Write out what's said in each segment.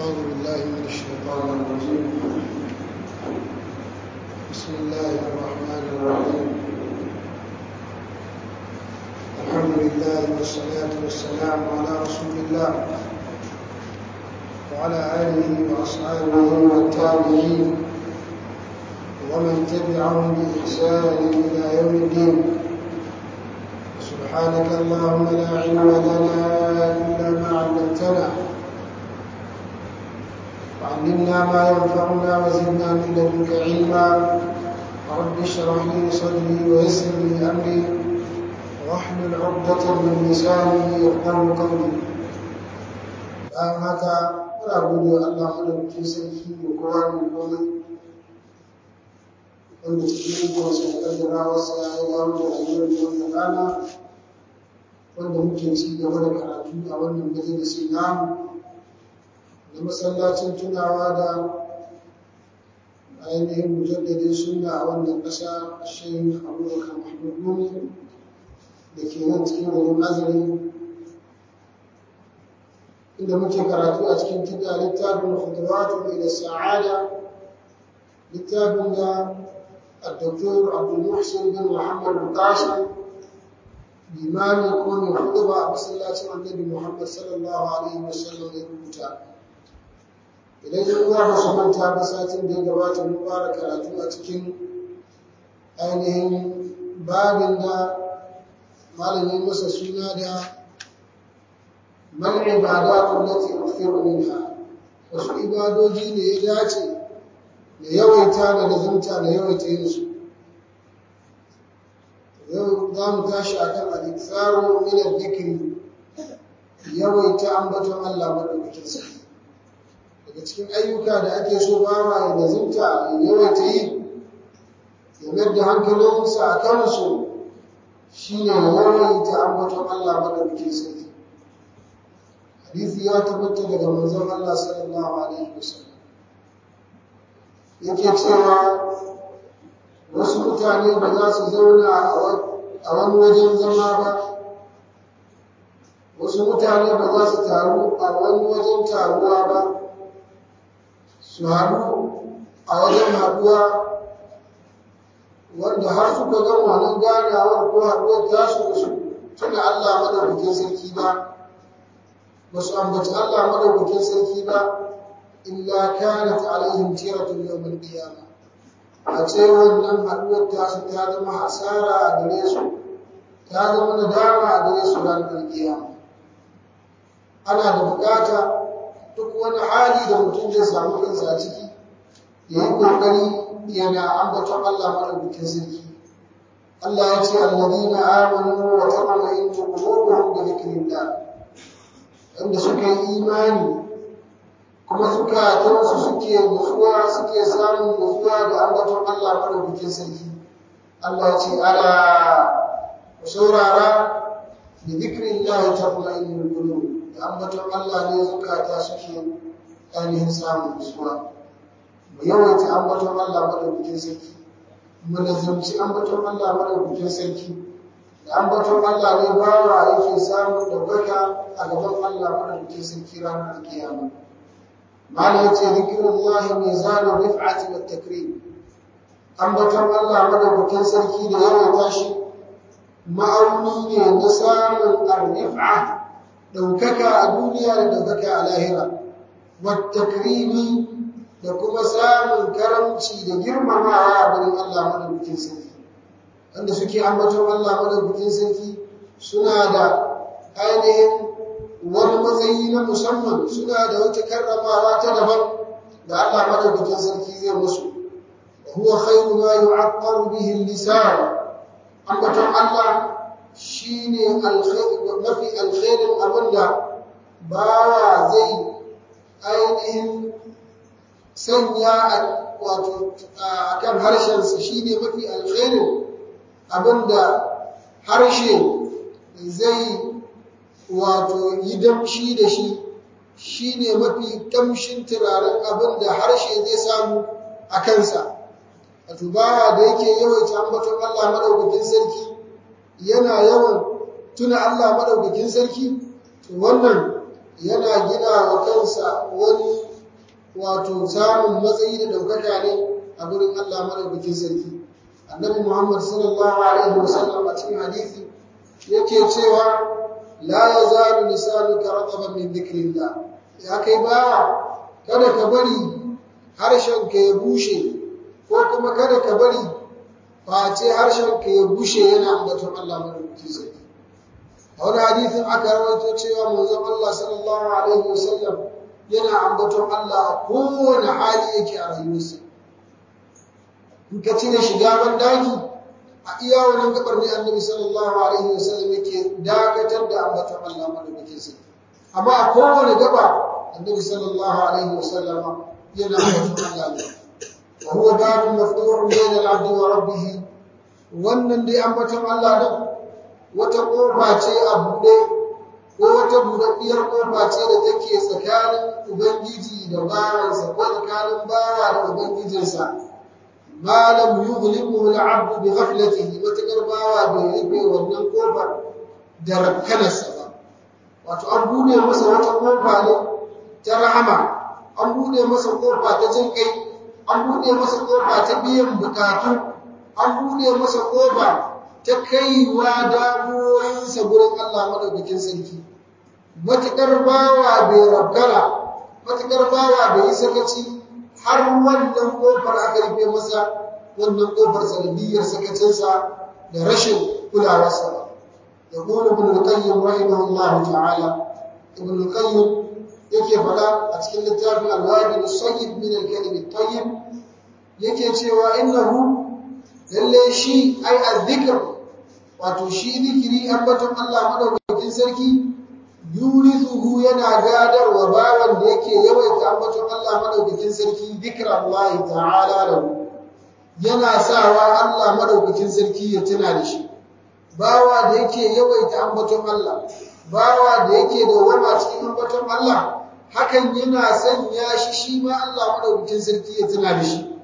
أعوذ بالله من الشيطان الرجيم. بسم الله الرحمن الرحيم. الحمد لله والصلاة والسلام على رسول الله وعلى آله وأصحابه والتابعين ومن تبعهم بإحسان إلى يوم الدين. سبحانك اللهم لا علم لنا إلا ما علمتنا، وعلمنا ما ينفعنا وزدنا من لدنك علما. رب اشرح لي صدري ويسر لي أمري واحلل عقدة من لساني يفقهوا قولي. bayan haka muna gode wa Allah madaukakin sarki da kowa mai komai wanda cikin ikonsa da ƙaddarawarsa ya yi dawo da rayuwar wannan rana wanda muke ci gaba da karatu a wannan majalisi namu na masallacin tunawa da ainihin mujaddadin sunna a wannan ƙasa Sheikh Abubakar Mahmud Gumi da ke nan cikin garin Azare, inda muke karatu a cikin littafin Khutuwatun ila Sa'ada, littafin da الدكتور عبد المحسن بن محمد القاسم limami ko mai hudu ba a masallacin annabi Muhammad sallallahu alaihi wasallam ya rubuta. Idan yan uwa ba su manta ba, satin da ya gabata mun fara karatu a cikin ainihin babin da malamin masa suna da mal ibadatu allati ukthiru minha, wasu ibadoji ne ya dace da yawaita da lazimta da yawaita yin su. Yau za mu tashi a kan al-iktharu min al-dhikri, yawaita ambaton Allah madaukakin sarki. Daga cikin ayyuka da ake so bawa ya lazimta ya yawaita yi, ya mayar da hankalinsa a kansu, shine yawaita ambaton Allah madaukakin sarki. Hadisi ya tabbata daga manzon Allah sallallahu alaihi wasallam yake cewa wasu mutane ba za su zauna a wani wajen zama ba, wasu mutane ba za su taru a wani wajen taruwa ba, su haɗu a wajen haɗuwa wanda har suka ga wannan ganawar ko haɗuwar tasu da su tuna Allah madaukakin sarki ba, ba su ambaci Allah madaukakin sarki ba, illa kanat alaihim tiratun yawmal qiyamah. A ce wannan haɗuwar tasu ta zama hasara a gare su, ta zama nadama a gare su ranar kiyama. Ana da bukata duk wani hali da mutum zai samu kansa a ciki, ya yi ƙoƙari yana ambaton Allah madaukakin sarki. Allah ya ce alladhina amanu wa tatma'innu qulubuhum bi dhikrillah, wanda suka yi imani kuma zukatansu suke nutsuwa, suke samun nutsuwa da ambaton Allah madaukakin sarki. Allah ya ce ala ku saurara, bi dhikrillahi tatma'innul qulub, da ambaton Allah ne zukata suke ainihin samun nutsuwa. Mu yawaita ambaton Allah madaukakin sarki, mu lazimci ambaton Allah madaukakin sarki. Da ambaton Allah ne bawa yake samun ɗaukaka a gaban Allah madaukakin sarki ranar kiyama. Malam yace zikrullahi mizanur rif'ati wat takrim, ambaton Allah madaukakin sarki da yawaita shi ma'auni ne na samun ar-rif'a, daukaka a duniya da daukaka a lahira, wat takrimi da kuma samun karamci da girmamawa a gurin Allah madaukakin sarki. Wanda suke ambaton Allah madaukakin sarki suna da ainihin wani matsayi na musamman, suna da wata karramawa ta daban da Allah madaukakin sarki zai musu. Huwa khairu ma yu'aqqaru bihi al-lisan, ambaton Allah shine mafi alkhairin abinda bawa zai ainihin sanya wato akan harshensa, shine mafi alkhairin abinda harshe zai wato yi damshi da shi, shi ne mafi damshin turaren abin da harshe zai samu a kansa. Wato bawa da yake yawaita ambaton Allah madaukakin sarki, yana yawan tuna Allah madaukakin sarki, to wannan yana gina wa kansa wani wato samun matsayi da ɗaukaka ne a gurin Allah madaukakin sarki. Annabi Muhammad sallallahu alaihi wasallam a cikin hadisi yake cewa la yazalu lisanuka rataban min dhikrillah, ya kai bawa kada ka bari harshenka ya bushe, ko kuma kada ka bari face harshenka ya bushe yana ambaton Allah madaukakin sarki. A wani hadisin aka rawaito cewa manzon Allah sallallahu alaihi wasallam yana ambaton Allah a kowane hali yake a rayuwarsa. In ka cire shiga ban daki, a iya wannan gabar ne Annabi sallallahu alaihi wasallam yake dakatar da ambaton Allah madaukakin sarki. Amma a kowane gaba Annabi sallallahu alaihi wasallam yana ambaton Allah ne. Wa huwa babun maftuhun bayna al-'abdi wa rabbih. Wannan dai ambaton Allah din wata kofa ce a buɗe, ko wata buɗaɗɗiyar kofa ce da take tsakanin Ubangiji da bawansa, ko tsakanin bawa da Ubangijinsa. Ma lam yughliqhu al-'abdu bi ghaflatihi, matakar bawa bai rufe wannan kofar da rakkanarsa ba. Wato an buɗe masa wata kofa ne ta rahama, an buɗe masa kofa ta jin kai, an buɗe masa kofa ta biyan bukatu, an buɗe masa kofa ta kaiwa damuwoyinsa gurin Allah madaukakin sarki. Matuƙar bawa bai rabkana, matuƙar bawa bai yi sakaci har wannan ƙofar aka rufe masa, wannan ƙofar sanadiyyar sakacinsa da rashin kulawarsa ba. يقول ابن القيم رحمه الله تعالى ابن القيم yake faɗa a cikin littafin al-wabil as-sayyib min al-kalim at-tayyib, yake cewa innahu lalle shi ai az-zikr, wato shi zikiri ambaton Allah madaukakin sarki, yurithuhu yana gadarwa bawan da yake yawaita ambaton Allah madaukakin sarki zikrallahi ta'ala lahu, yana sawa Allah madaukakin sarki ya tuna da shi. Bawa da yake yawaita ambaton Allah, bawa da yake dawama cikin ambaton Allah, hakan yana sanya shi ma Allah madaukakin sarki ya tuna da shi.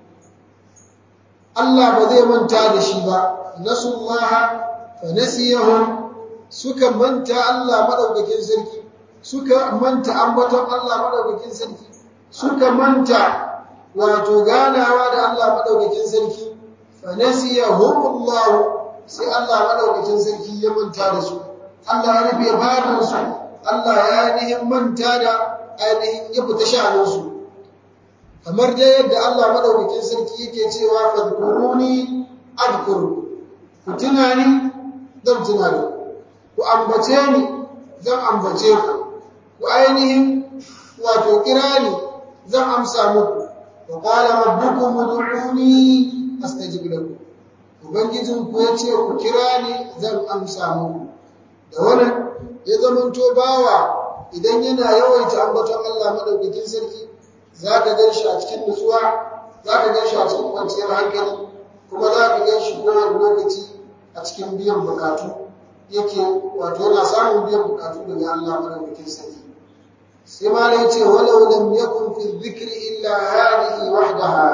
Allah ba zai manta da shi ba. Nasullaha fanasiyahum, suka manta Allah madaukakin sarki, suka manta ambaton Allah madaukakin sarki, suka manta wato ganawa da Allah madaukakin sarki. Fanasiyahumullahu, sai Allah madaukakin sarki ya manta da su. Allah ya rufe barin su, Allah ya ainihin manta da ainihin ya fita sha'anin su. Kamar dai yadda Allah madaukakin sarki yake cewa fadkuruni adhkurku, ku tuna ni zan tuna da ku ambace ni zan ambace ku, ku ainihin wato kira ni zan amsa muku. Wa qala rabbukum ud'uni astajib lakum, ubangijin ku yace ku kira ni zan amsa muku. Da wannan ya zamanto bawa idan yana yawaita ambaton Allah madaukakin sarki, zaka gan shi a cikin nutsuwa, zaka gan shi a cikin kwanciyar hankali, kuma zaka gan shi kowane lokaci a cikin biyan bukatu yake, wato yana samun biyan bukatu daga Allah madaukakin sarki. Sai ma ne ce walau lam yakun fi dhikri illa hadhihi wahdaha,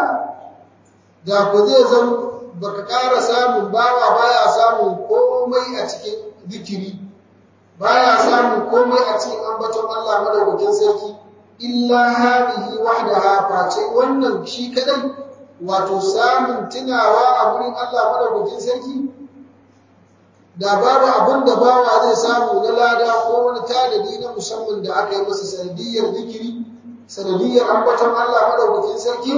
da ku zai zan baka ƙara samun bawa baya samun komai a cikin zikiri, baya samun komai a cikin ambaton Allah madaukakin sarki illa hadhihi wahdaha, face wannan shi kadai, wato samun tunawa a gurin Allah madaukakin sarki. Da babu abin da bawa zai samu na lada ko wani tanadi na musamman da aka yi masa sanadiyyar zikiri, sanadiyyar ambaton Allah madaukakin sarki,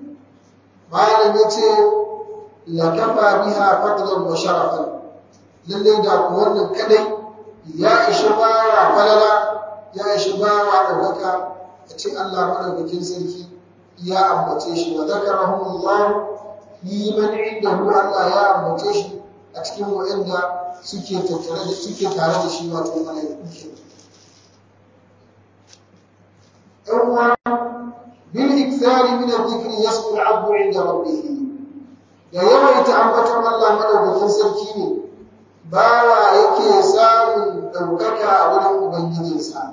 malam yace la kafa biha fadlan wa sharafan, lalle da ku wannan kadai ya ishi bawa falala, ya ishi bawa daukaka a cikin Allah madaukakin sarki ya ambace shi. Wa zakarahumullah fi man indahu, Allah ya ambace shi a cikin wa'anda suke tattare da suke tare da shi, wato malaiku ke. Yawwa bil ikthari min adh-dhikri yasqu al-'abdu 'inda rabbih, da yawaita ambaton Allah madaukakin sarki ne bawa yake samun daukaka a wurin ubangijinsa.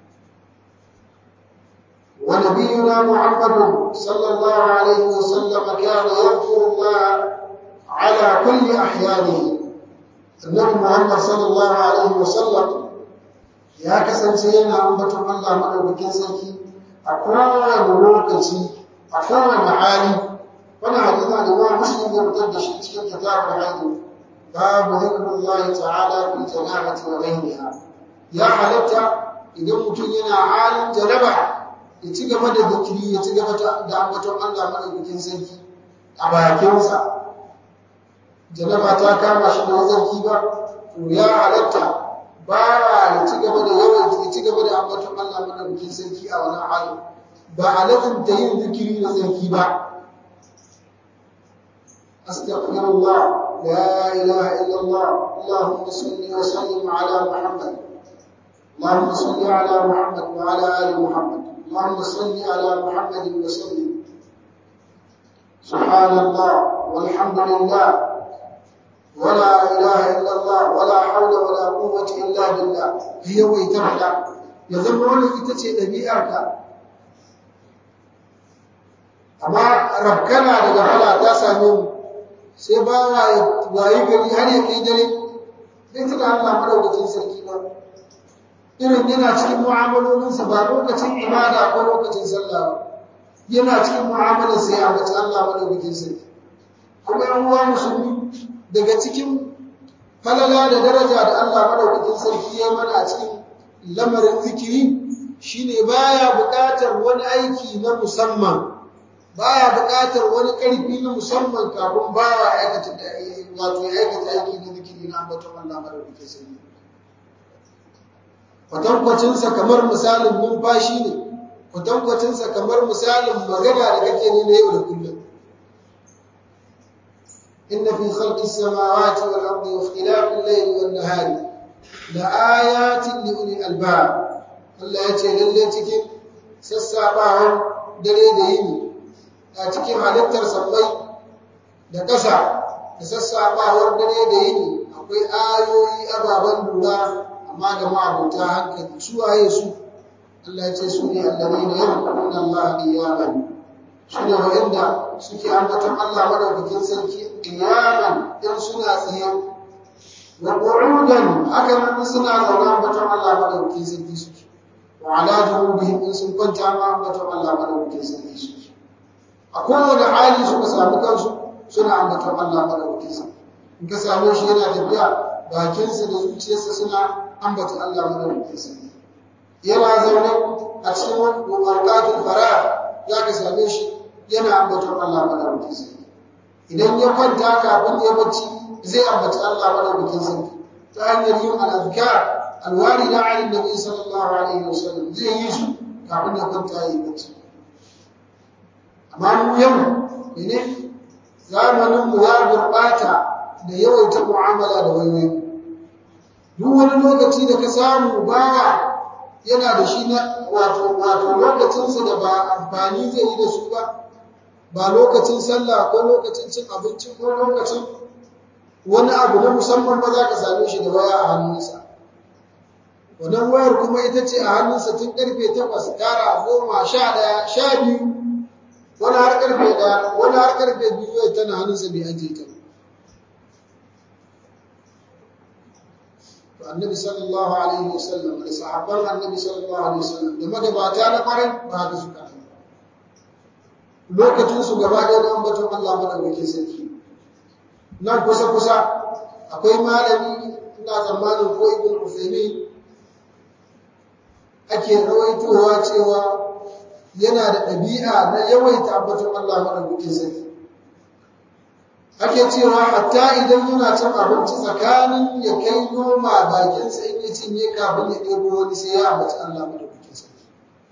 Wa nabiyuna Muhammadun sallallahu alaihi wa sallam kana yadhkuru Allah ala kulli ahyanihi. Annabi Muhammad sallallahu alaihi wa sallam ya kasance yana ambaton Allah madaukakin sarki a kowane lokaci a kowane hali. Wannan hadisi da Imam Muslim ya fitar da shi cikin kitabul hayd babu zikrullahi ta'ala fil janabati wa ghayriha. Ya halatta idan mutum yana halin janaba ya ci gaba da zikiri, ya ci gaba da ambaton Allah madaukakin sarki a bakinsa. Janaba ta kama shi da zarki ba, to ya halatta bawa ya ci gaba da ya ci gaba da ambaton Allah madaukakin sarki a wannan halin. Ba a lazimta yin zikiri da zarki ba. أستغفر الله لا إله إلا الله اللهم صل وسلم على محمد اللهم صل على محمد وعلى آل محمد اللهم صل على محمد وسلم سبحان الله والحمد لله ولا إله إلا الله ولا حول ولا قوة إلا بالله. هي ويتبدا يزمون itace dabi'arka, amma rabkana daga hala ta same mu sai ba wayi gari har ya kai dare sai tuna Allah madaukakin sarki ba. Irin yana cikin mu'amalolinsa ba lokacin ibada ko lokacin sallah ba, yana cikin mu'amalar sai a bace Allah madaukakin sarki. Kuma yan uwa musulmi, daga cikin falala da daraja da Allah madaukakin sarki ya mana a cikin lamarin zikiri shine baya buƙatar wani aiki na musamman, baya buƙatar wani ƙarfi na musamman kafin bawa aikata aiki na zikiri na ambaton Allah madaukakin sarki. Kwatankwacinsa kamar misalin numfashi ne, kwatankwacinsa kamar misalin magana da kake ne na yau da kullum. Inna fi khalqis samawati wal ardi wa ikhtilafil layli wan nahari la ayatin li ulil albab. Allah ya ce lalle cikin sassaɓawan dare da yini, a cikin halittar sammai da ƙasa da sassaɓawar dare da yini akwai ayoyi ababen lura, amma da ma'abuta hankali. Su waye su? Allah ya ce su ne alladhina yadhkuruna Allah qiyaman, su ne wa'inda suke ambaton Allah madaukakin sarki qiyaman in suna tsaye, wa qu'udan haka nan suna zaune ambaton Allah madaukakin sarki suke, wa ala junubihim in sun kwanta ma ambaton Allah madaukakin sarki suke. A kowane hali suka samu kansu suna ambaton Allah madaukakin sarki. In ka same shi yana tafiya, bakinsa da zuciyarsa suna ambata Allah madaukakin sarki. Yana zaune a cikin waqatul faragh za ka same shi yana ambaton Allah madaukakin sarki. Idan ya kwanta kafin ya bacci zai ambata Allah madaukakin sarki ta hanyar yin al-azkar al-warida 'ala an-nabi sallallahu alaihi wasallam, zai yi su kafin ya kwanta ya yi bacci. Amma mu yau ne zamanin mu ya gurbata da yawaita mu'amala da wayoyi. Duk wani lokaci da ka samu bawa yana da shi na wato lokacinsa da ba amfani zai yi da su ba lokacin sallah ko lokacin cin abinci ko lokacin wani abu na musamman ba, za ka same shi da waya a hannunsa. Wannan wayar kuma ita ce a hannunsa tun karfe 8, 9, 10, 11, 12, wani har karfe 1, wani har karfe 2 tana hannunsa bai ajiye ta. Annabi sallallahu alaihi wasallam da sahabban Annabi sallallahu alaihi wasallam da magabata na kwarai ba haka suka yi. Lokacin su gaba ɗaya na ambaton Allah madaukakin sarki. Nan kusa akwai malami, ina zamanin ko Ibn Uthaymeen, ake rawaitowa cewa yana da ɗabi'a na yawaita ambaton Allah madaukakin sarki. Ake cewa hatta idan yana cin abinci tsakanin ya kai noma bakinsa in ya cinye kafin ya ɗebo wani sai ya ambaci Allah madaukakin sarki.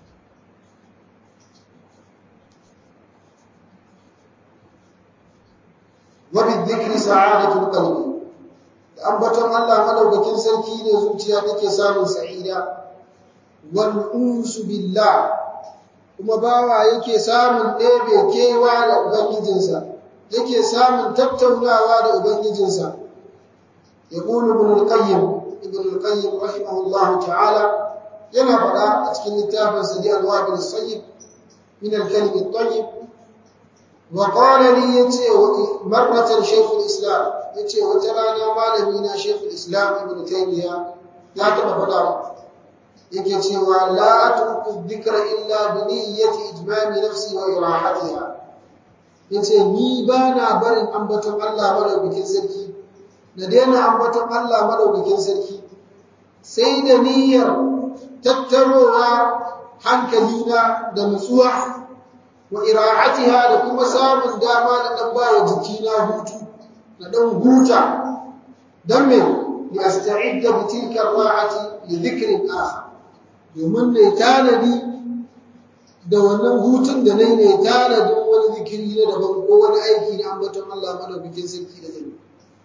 Wa bi dhikri sa'adatul qalbi, da ambaton Allah madaukakin sarki ne zuciya take samun sa'ida. Wal unsu billah, kuma bawa yake samun ɗebe kewa da ubangijinsa, yake samun tattaunawa da ubangijinsa. Yaqulu ibn al-qayyim rahimahullahu ta'ala yana faɗa a cikin littafin sa al-wabil as-sayyib min al-kalim at-tayyib, wa qala li yace marratan shaykh al-islam, yace wata rana malami na shaykh al-islam ibn taymiya ya taɓa faɗa yake cewa la atruku dhikra illa bi niyyati ijmami nafsi wa irahatiha yace ni bana barin ambaton Allah madaukakin sarki na daina ambaton Allah madaukakin sarki sai da niyyar tattarowa hankalina da nutsuwa wa irahatiha da kuma samun dama da dan bawa jikina hutu da dan huta dan me li asta'idda bi tilka ar-ra'ati li dhikrin akhar domin ne tanadi da wannan hutun da nayi ne tanadin wani zikiri na daban ko wani aiki na ambaton Allah madaukakin sarki da zai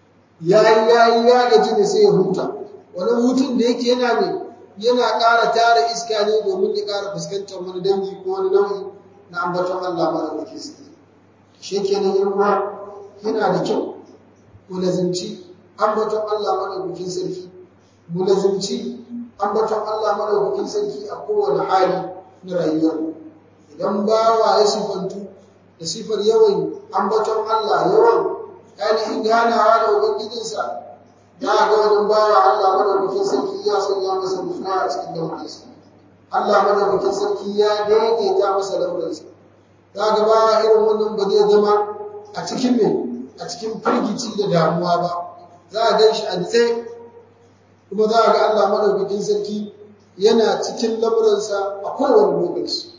ya gaji ne sai ya huta wannan hutun da yake yana ƙara tara iska ne domin ya ƙara fuskantar wani dangi ko wani nau'i na ambaton Allah madaukakin sarki shi kenan yan uwa yana da kyau mu lazimci ambaton Allah madaukakin sarki mu lazimci ambaton Allah madaukakin sarki a kowane hali na rayuwar idan bawa ya sifantu da sifar yawan ambaton Allah yawan ainihin ganawa da ubangijinsa da ga wannan bawa Allah madaukakin sarki ya sanya masa nutsuwa a cikin lamarinsa Allah madaukakin sarki ya daidaita masa lamarinsa za ga bawa irin wannan ba zai zama a cikin a cikin firgici da damuwa ba za a gan shi a tsaye kuma za a ga Allah madaukakin sarki yana cikin lamuransa a kowane lokaci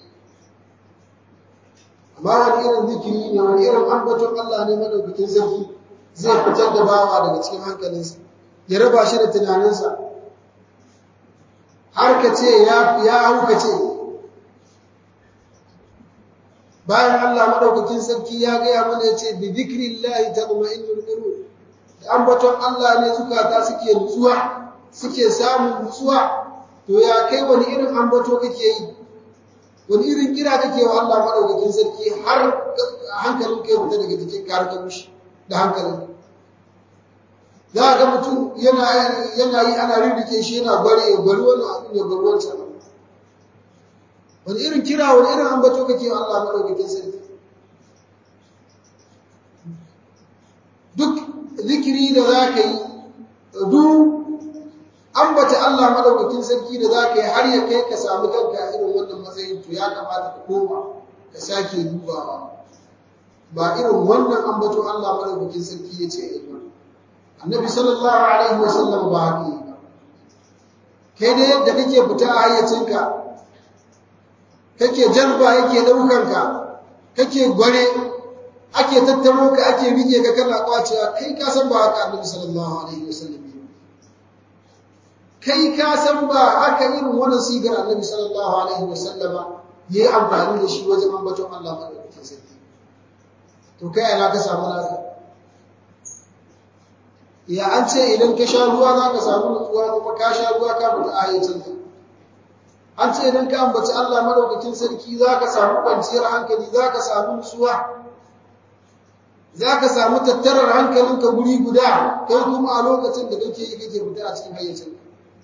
amma wani irin zikiri ne wani irin ambaton Allah ne madaukakin sarki zai fitar da bawa daga cikin hankalinsa ya raba shi da tunaninsa har ka ce ya haukace bayan Allah madaukakin sarki ya gaya mana ya ce bi zikrillahi tatma'innul qulub da ambaton Allah ne zukata suke nutsuwa suke samun nutsuwa to ya kai wani irin ambato kake yi wani irin kira kake wa Allah madaukakin sarki har hankalin kai fita daga jikin ka har ka mushi da hankalin za ga mutum yana yi ana rirrike shi yana bari wani abin ya bari wancan wani irin kira wani irin ambato kake wa Allah madaukakin sarki duk zikiri da za ka yi duk ambata Allah madaukakin sarki da za ka yi har ya kai ka sami kanka irin wannan matsayin to ya kamata ka koma ka sake dubawa ba irin wannan ambato Allah madaukakin sarki ya ce yi ba annabi sallallahu alaihi wasallam ba haka yi ba kai da yadda kake fita a hayyacinka kake jarba yake daukanka kake gware ake tattaro ka ake rike ka kana kwacewa kai ka san ba haka annabi sallallahu alaihi wasallam kai ka san ba haka irin wannan sigar annabi sallallahu alaihi wasallama yayi amfani da shi wajen ambaton Allah madaukakin sarki to kai ana ka samu naka ya an ce idan ka sha ruwa za ka samu nutsuwa kuma ka sha ruwa ka fita ayatinka an ce idan ka ambaci Allah madaukakin sarki za ka samu kwanciyar hankali za ka samu nutsuwa za ka samu tattarar hankalinka guri guda kai kuma a lokacin da kake yi kake fita a cikin hayyacinka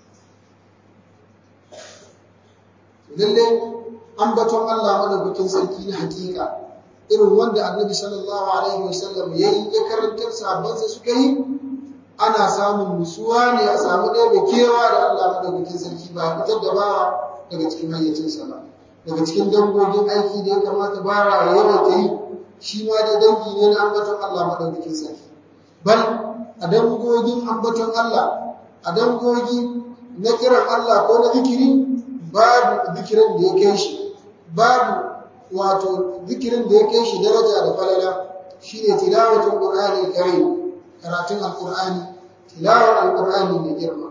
lalle ambaton Allah madaukakin sarki na hakika irin wanda annabi sallallahu alaihi wasallam yayi ya karantar sahabbansa suka yi ana samun nutsuwa ne a samu ɗaya kewa da Allah madaukakin sarki ba fitar da bawa daga cikin hayyacinsa ba daga cikin dangogin aiki da ya kamata bawa ya yawaita yi shi ma da dangi ne na ambaton Allah madaukakin sarki bal a dangogin ambaton Allah a dangogi na kiran Allah ko na zikiri babu zikirin da ya kai shi babu wato zikirin da ya kai shi daraja da falala shine tilawatul qur'ani karim karatun alqur'ani tilawar alqur'ani mai girma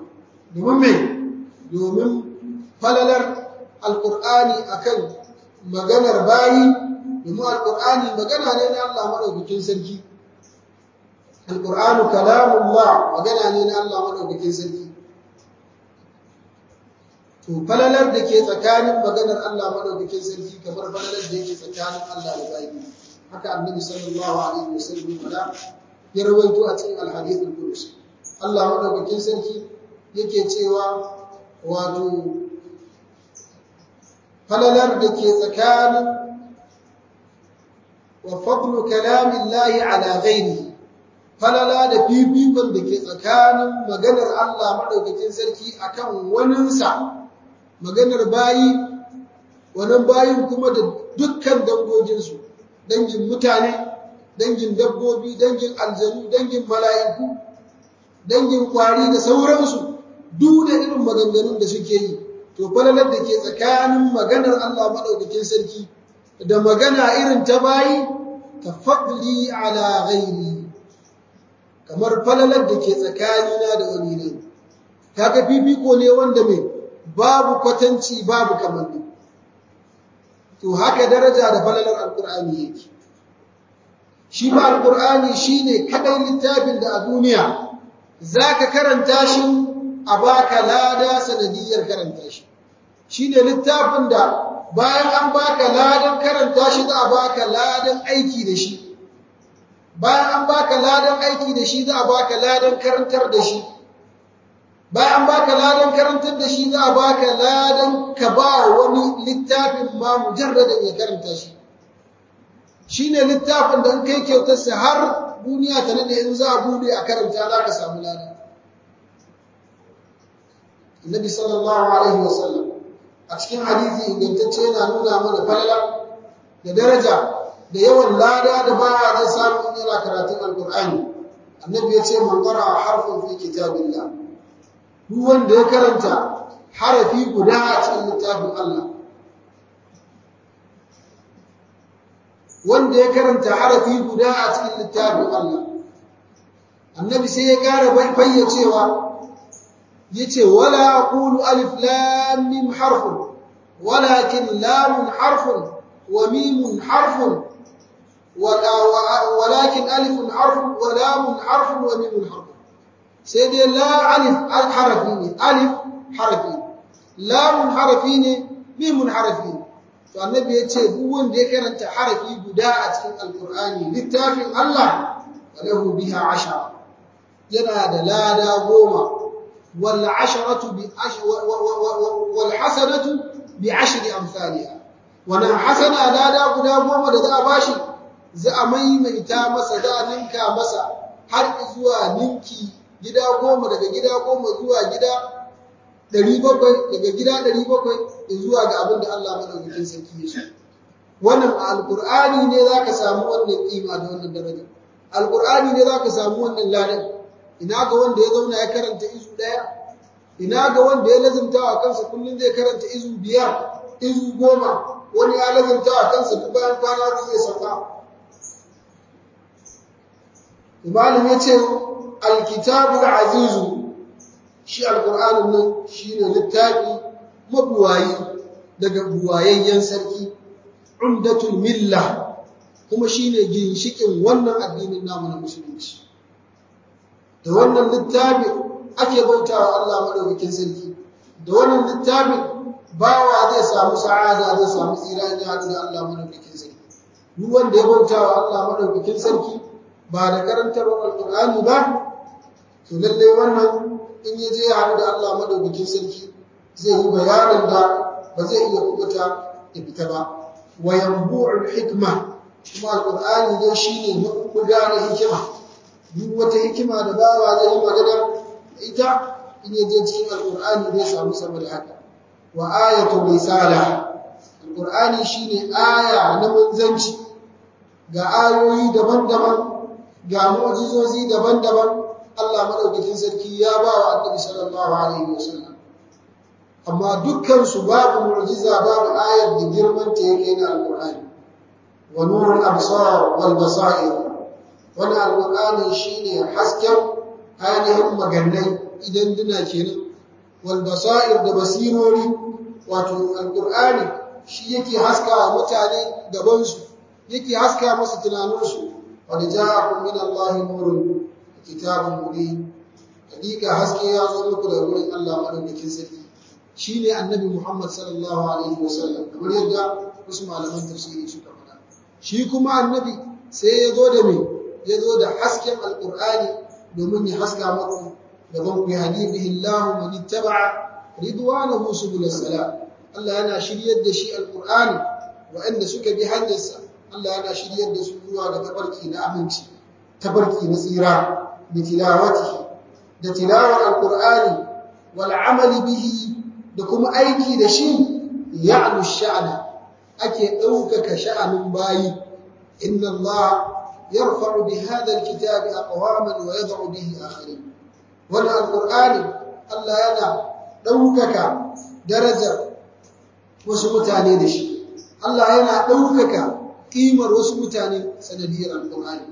domin falalar alqur'ani akan maganar bayi domin alqur'ani magana ne na Allah madaukakin sarki alqur'anu kalamullah magana ne na Allah madaukakin sarki to falalar da ke tsakanin maganar Allah madaukakin sarki kamar falalar da yake tsakanin Allah da bayi haka annabi sallallahu alaihi wasallam ya rawaito a cikin al-hadith al-qudsi Allah madaukakin sarki yake cewa wato falalar da ke tsakanin wa fadlu kalamillahi ala ghairihi falala da fifikon da ke tsakanin maganar Allah madaukakin sarki akan waninsa maganar bayi, wannan bayin kuma da dukkan dangoginsu, dangin mutane, dangin dabbobi, dangin aljanu, dangin mala'iku, dangin kwari da sauransu, duk da irin maganganun da suke yi, to falalar da ke tsakanin maganar Allah maɗaukakin sarki da magana irin ta bayi, ka fadli ala ghairi, kamar falalar da ke tsakanina da wani ne. Kaga fifiko ne wanda mai babu kwatanci babu kamanni. To haka daraja da falalar alkur'ani yake. Shi ma alkur'ani shine kadai littafin da a duniya zaka karanta shi a baka lada sanadiyar karanta shi. Shine littafin da bayan an baka ladan karanta shi za a baka ladan aiki da shi. Bayan an baka ladan aiki da shi za a baka ladan karantar da shi. Bayan an baka ladan karantar da shi za a baka ladan ka ba wani littafin ma mujarradan ya karanta shi. Shine littafin da in kai kyautarsa har duniya ta nade in za a bude a karanta za ka samu ladan. Annabi sallallahu alaihi wasallam a cikin hadisi ingantacce yana nuna mana falala da daraja da yawan lada da bawa zai samu in yana karatun alkur'ani. Annabi ya ce man qara'a harfan fi kitabillah, duk wanda ya karanta harafi guda a cikin littafin Allah, wanda ya karanta harafi guda a cikin littafin Allah, annabi sai ya ƙara bayyacewa yace wala aqulu alif lam mim harfun walakin lamun harfun wa mimun harfun walakin alifun harfun wa lamun harfun wa mimun harfun. Sai dai la alif harafi ne, alif harafi ne, lamun harafi ne, mimun harafi ne. To annabi yace duk wanda ya karanta harafi guda a cikin alqur'ani littafin Allah falahu biha 10, yana da lada 10. والحسنة بعشر أمثالها. wannan hasana lada guda 10 da za a bashi za a maimaita masa, za a ninka masa har zuwa ninki gida 10, daga gida 10 zuwa gida 700, daga gida 700 zuwa ga abin da Allah madaukakin sarki ya so. Wannan alqur'ani ne zaka samu wannan kima da wannan daraja. Alqur'ani ne zaka samu wannan ladan. Ina ga wanda ya zauna ya karanta izu 1, ina ga wanda ya lazimta wa kansa kullun zai karanta izu 5, izu 10, wani ya lazimta wa kansa duk bayan kwana zai sauka. Imam yace alkitabul azizu, shi alqur'anin nan shine littafi mabuwayi daga buwayayyen sarki, umdatul milla, kuma shine ginshikin wannan addinin namu na musulunci. Da wannan littafin ake bautawa Allah madaukakin sarki, da wannan littafin bawa zai samu sa'ada, zai samu tsira in ya haɗu da Allah madaukakin sarki. Duk wanda ya bautawa Allah madaukakin sarki ba da karantarwar alqur'ani ba, to lalle wannan in ya je ya haɗu da Allah madaukakin sarki zai yi bayanin da ba zai iya kubuta ya fita ba. Wa yanbu'ul hikma, kuma alqur'ani dai shine mabuga na hikima. Duk wata hikima da bawa zai yi magana ita in ya je cikin alqur'ani zai samu sama da haka. Wa ayatul risala, alqur'ani shine aya na manzanci, ga ayoyi daban-daban, ga mu'jizozi daban-daban Allah madaukakin sarki ya ba wa Annabi sallallahu alaihi wasallam. Amma dukkan su babu mu'jiza, babu ayar da girman ta yake na alqur'ani. Wa nurul absar wal basair, wannan alqur'ani shine hasken ainihin magannai idan duna kenan, wal basair da basirori. Wato alqur'ani shi yake haska wa mutane gaban su, yake haska musu tunaninsu. Qad ja'akum min Allahi nurun kitabun mubin, hakika haske ya zo muku daga wurin Allah madaukakin sarki, shine annabi Muhammad sallallahu alaihi wasallam, kamar yadda wasu malaman tafsiri suka faɗa. Shi kuma annabi sai ya zo da me, ya zo da hasken alqur'ani domin ya haska muku gaban ku. Yahdi bihi Allahu man ittaba'a ridwanahu subul salam. Allah yana shiryar da shi alqur'ani wa'anda suka bi hanyarsa, Allah yana shiryar da su zuwa ga tabarki na aminci, tabarki na tsira, bi tilawatihi, da tilawar alqur'ani wal amali bihi, da kuma aiki da shi ya'lu sha'na ake ɗaukaka sha'anin bayi inna Allah yarfa'u bi hadha alkitabi aqwaman wa yad'u bihi akharin wannan alqur'ani Allah yana ɗaukaka darajar wasu mutane da shi Allah yana ɗaukaka ƙimar wasu mutane sanadiyar alqur'ani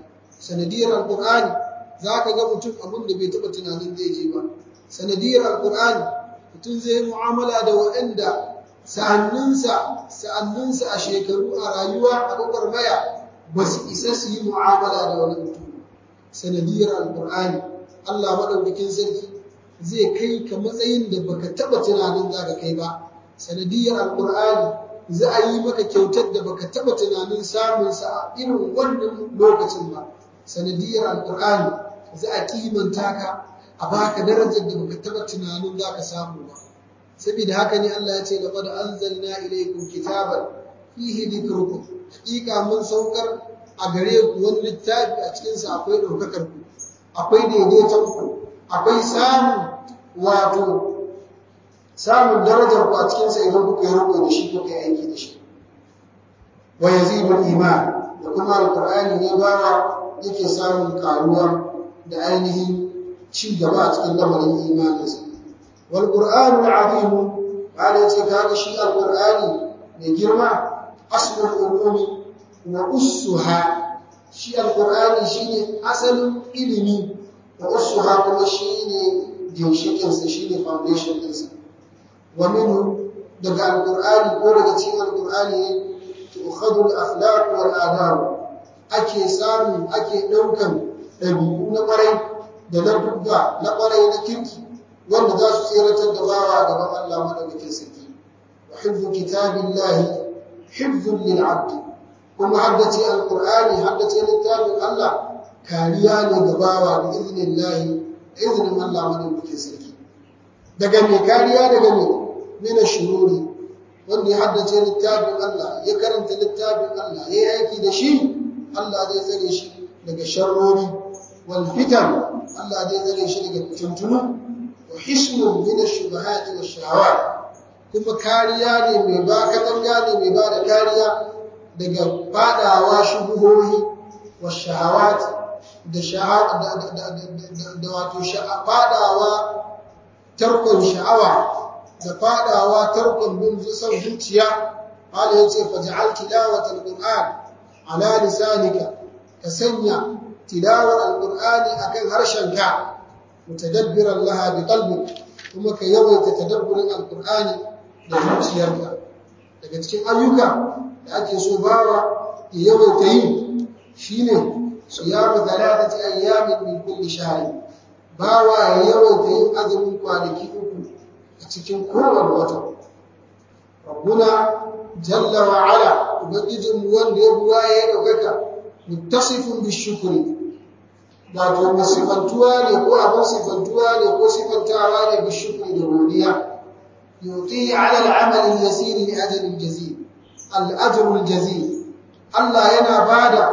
zaka ga mutum abin da bai taɓa tunanin zai je ba sanadiyar alqur'ani mutum zai mu'amala da waɗanda sa'anninsa a shekaru a rayuwa a gwagwarmaya ba su isa su yi mu'amala da wani mutum sanadiyar alqur'ani Allah madaukakin sarki zai kai ka matsayin da baka taɓa tunanin zaka kai ba sanadiyar alqur'ani za a yi maka kyautar da baka taɓa tunanin samunsa a irin wannan lokacin ba sanadiyar alqur'ani za a kimanta ka a baka darajar da baka taɓa tunanin zaka samu ba saboda haka ne Allah ya ce laqad anzalna ilaykum kitaban fihi dhikrukum hakika mun saukar a gare ku wani littafi a cikin sa akwai daukakar ku akwai daidaiton ku akwai samun darajar ku a cikin sa idan kuka yi riko da shi kuka yi aiki da shi wa yazidul iman da kuma alqur'ani ne bawa yake samun karuwa da ainihin ci gaba a cikin lamarin imaninsa wal qur'anul azim ala ce kaga shi alqur'ani mai girma aslul ulumi wa ussuha shi alqur'ani shine asalin ilimi wa ussuha kuma shine ginshikin sa shine foundation din sa wa minhu daga alqur'ani ko daga cikin alqur'ani tu'khadhu al-akhlaq wal adab ake daukan dabi'u na kwarai da na dubba na kwarai na kirki wanda za su tseratar da bawa a gaban Allah madaukakin sarki wa hifzu kitabillahi hifzun lil 'abd kuma haddace alqur'ani haddace littafin Allah kariya ne ga bawa da iznin Allah madaukakin sarki daga me kariya daga me mina shururi wanda ya haddace littafin Allah ya karanta littafin Allah ya yi aiki da shi Allah zai tsare shi daga sharrori wal fitan Allah zai tsare shi daga fitintunu wa hisnun min ash-shubuhati wash-shahawat kuma kariya ne mai ba katanga ne mai ba da kariya daga fadawa shubuhohi wash-shahawat da wato fadawa tarkon sha'awa da fadawa tarkon bin son zuciya Allah ya ce faj'al tilawatal qur'an ala lisanika ka sanya tilawar alqur'ani akan harshenka mutadabbiran laha biqalbik kuma ka yawaita tadabburin alqur'ani da zuciyarka daga cikin ayyuka da ake so bawa ya yawaita yi shine siyamu 3 ayyamin min kulli shahr bawa ya yawaita yin azumin kwanaki 3 a cikin kowane wata rabbuna jalla wa ala ubangijinmu wanda ya buwa ya daukaka muttasifun bishukri wato masifantuwa ne ko abin sifantuwa ne ko sifantawa ne bishukri da godiya yuti ala al'amal al-yasir li ajr al-jazil al-ajr al-jazil Allah yana bada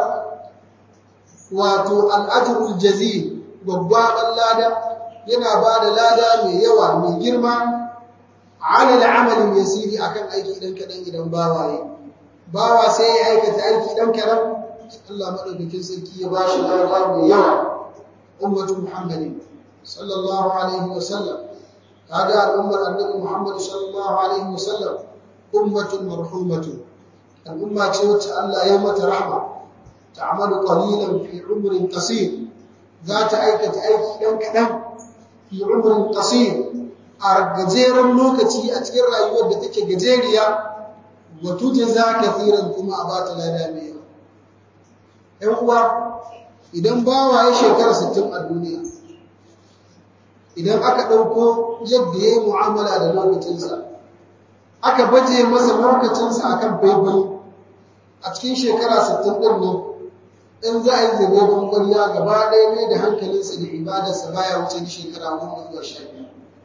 wato al-ajr al-jazil babban lada yana bada lada mai yawa mai girma ala al'amal al-yasir akan aiki dan kadan idan bawa sai ya aikata aiki dan kadan Allah madaukakin sarki ya bashi lada mai yawa ummatu Muhammadin sallallahu alaihi wasallam kaga al'ummar annabi Muhammad sallallahu alaihi wasallam ummatun marhumatun al'umma ce wacce Allah ya mata rahma ta'malu qalilan fi umrin qasir za ta aikata aiki dan kadan fi umrin qasir a gajeren lokaci a cikin rayuwar da take gajeriya wa tujza kathiran kuma a bata lada mai yawa ‘yan uwa, idan bawa ya shekara 60 a duniya, idan aka ɗauko yadda ya yi mu'amala da lokacinsa, aka baje masa lokacinsa a kan faifai a cikin shekara 60 ɗin nan, in za a yi zane don ƙwarya gaba ɗaya mai da hankalinsa da ibadarsa baya wuce da shekara 10 zuwa 12.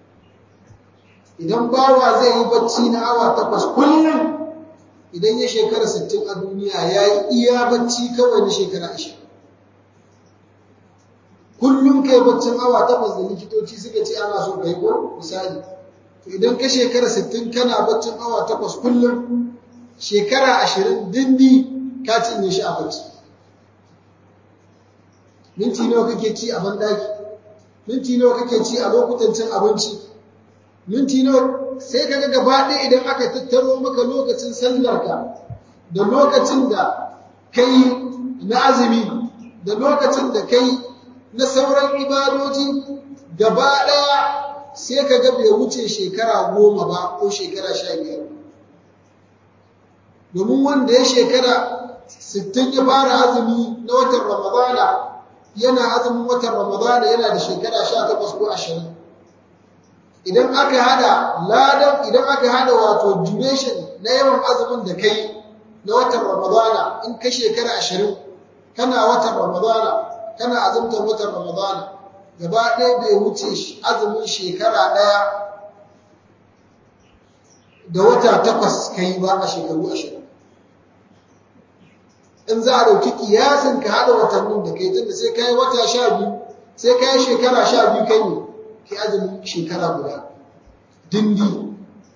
Idan bawa zai yi bacci na awa 8 kullum, idan ya shekara 60 a duniya ya yi iya bacci kawai na shekara 20. Kullum kai baccin awa 8 da likitoci suka ce ana so kai ko misali, to idan ka shekara 60 kana baccin awa 8 kullum, shekara 20 dindi ka cinye shi a bacci. Minti nawa kake ci a bandaki? Minti nawa kake ci a lokutan cin abinci? Minti nawa sai kaga gaba ɗaya idan aka tattaro maka lokacin sallarka da lokacin da kai na azumi da lokacin da kai na sauran ibadoji gaba ɗaya sai kaga bai wuce shekara 10 ba ko shekara 15. Domin wanda ya shekara 60 ya fara azumi na watan Ramadana, yana azumin watan Ramadana yana da shekara 18 ko 20. Idan aka hada wato duration na yawan azumin da kai na watan Ramadana, in ka shekara 20 kana watan Ramadana, kana azumtar watan Ramadana, gaba ɗaya bai wuce azumin shekara 1 da wata 8 kai ba a shekaru 20. In za a ɗauki kiyasin ka haɗa watannin da kai, tunda sai kai wata 12, sai kai shekara 12 kai ne kai azumin shekara guda dindi.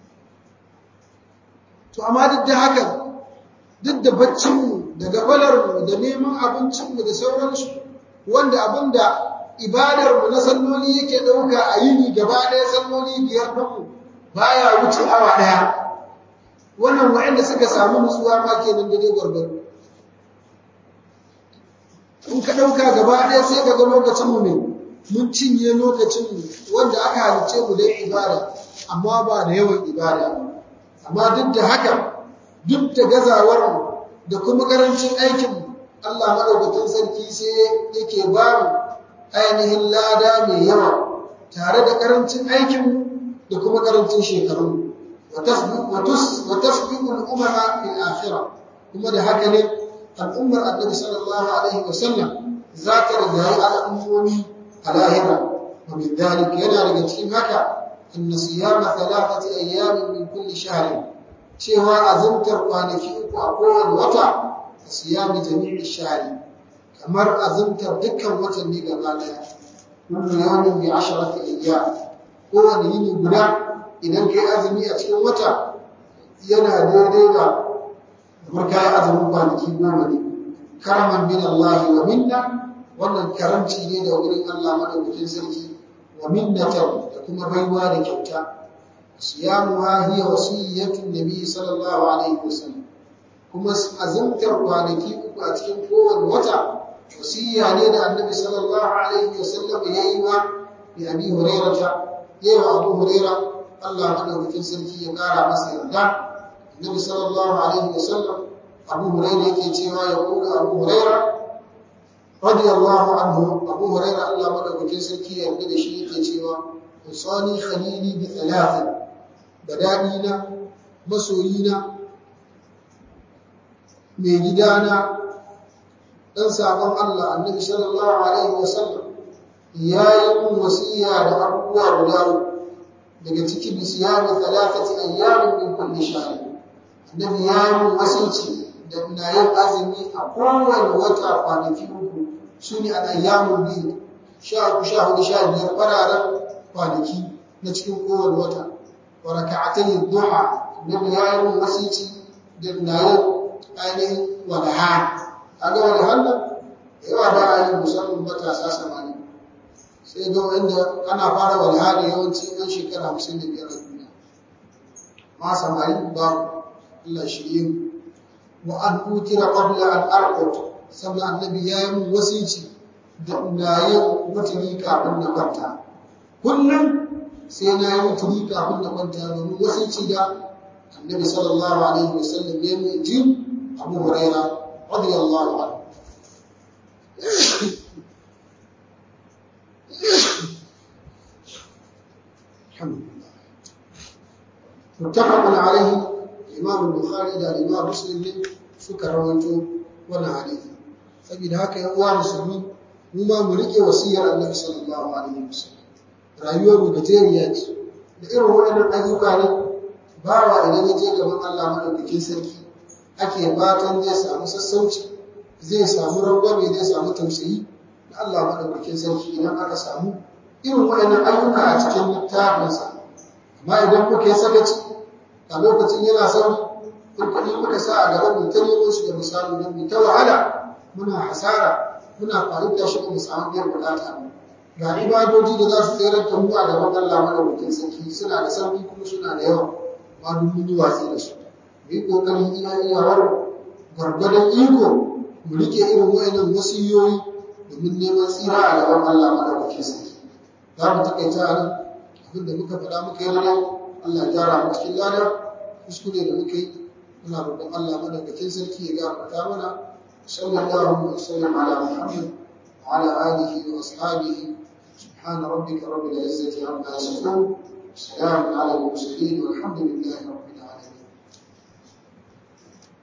To amma duk da haka, duk da baccinmu da gafalarmu da neman abincinmu da sauransu, wanda abinda ibadarmu na salloli yake ɗauka a yini gaba ɗaya, salloli 5 ɗinmu baya wuce awa 1. Wannan wa'anda suka samu nutsuwa ma kenan da dai gwargwaro. In ka ɗauka gaba ɗaya sai ka ga lokacinmu ne mun cinye lokacinmu wanda aka halice mu don ibada, amma ba da yawan ibada. Amma duk da haka, duk da gazawarmu da kuma ƙarancin aikinmu, Allah maɗaukakin sarki sai yake ba mu ainihin lada mai yawa tare da ƙarancin aikinmu da kuma ƙarancin shekarunmu. Wa tasbiqu al-umama fil akhirah, kuma da haka ne al'ummar Annabi sallallahu alaihi wasallam za ta rigayi al'ummomi a lahira. Wa min dhalika, yana daga cikin haka, anna siyama 3 ayyamin min kulli shahrin, cewa azumtar kwanaki 3 a kowane wata, siyami jami'i shahri, kamar azumtar dukkan watanni gaba daya. Kullu yawmin bi 10 ayyam, kowane yini guda idan kai azumi a cikin wata yana daidai da kamar kayan azumin kwanaki 10 ne. Karaman min Allah wa minna, wannan karamci ne da wurin Allah madaukakin sarki, wa minnatan, da kuma baiwa da kyauta. Siyamuha hiya wasiyyatun nabi sallallahu alaihi wasallam, kuma azumtar kwanaki 3 a cikin kowane wata wasiyya ne da annabi sallallahu alaihi wasallam yayi wa bi Abi Hurairah, yayi wa Abu Hurairah, Allah madaukakin sarki ya kara masa yarda. Annabi sallallahu alaihi wasallam, Abu Hurairah yake cewa, ya kula Abu Hurairah radiyallahu anhu, Abu Hurairah Allah madaukakin sarki ya yarda da shi, yake cewa, usani khalili bi 3, badadina, masoyina, mai gidana, dan sabon Allah Annabi sallallahu alaihi wasallam yayi mun wasiya da abubuwa guda 3, daga cikin siyami 3 ayyamin min kulli shahr. Annabi yayi mun wasici da ina yin azumi a kowane wata kwanaki 3, sune al-ayyamul bid, 13, 14, 15 fararen kwanaki na cikin kowane wata. Wa rak'atay ad-duha, Annabi yayi mun wasici da ina yin ainihin walaha. Aga walahan nan yawa ba a yi musamman matasa samani, sai ga wanda ana fara walaha da yawanci ɗan shekara 55 a duniya, ma samari babu. Allah shirye mu. Wa an utira qabla an arqud, sannan Annabi ya yi mun wasici da ina yin mutuni kafin na kwanta. Kullum sai na yi mutuni kafin na kwanta, domin wasici da Annabi sallallahu alaihi wasallam ya yi ji Abu Hurairah radiyallahu anhu. Alhamdulillah. Muttafaqun alaihi, Imam Bukhari da Imam Muslim ne suka rawaito wannan hadisi. Saboda haka yan uwa musulmi, mu ma mu rike wasiyar Annabi sallallahu alaihi wasallam. Rayuwar mu gajeriya ce, da irin waɗannan ayyuka ne bawa idan ya je gaban Allah madaukakin sarki ake fatan zai samu sassauci, zai samu rangwame, zai samu tausayi da Allah madaukakin sarki idan aka samu irin waɗannan ayyuka a cikin littafinsa, amma idan muka yi sakaci a lokacin yana sauri in kuɗi muka sa a gaban mu ta neman su da misali don mu ta wahala muna hasara muna faruta shi da samun biyan bukata ga ibadoji da za su tsere ta mu a gaban Allah madaukakin sarki suna da sauki kuma suna da yawa ba duk mun yi watsi da su mu yi kokarin iyawar gwargwadon iko mu rike irin wayannan wasiyoyi domin neman tsira a gaban Allah madaukakin sarki za mu takaita a nan abinda muka faɗa muka yi rana Allah ya gyara mu cikin lada kuskure da muka yi muna roƙon Allah madaukakin sarki ya gafarta mana sallallahu alaihi wasallam ala Muhammad wa ala alihi wa ashabihi subhana rabbika rabbil izzati amma yasifun salamun ala al mursalin walhamdulillahi rabbil alamin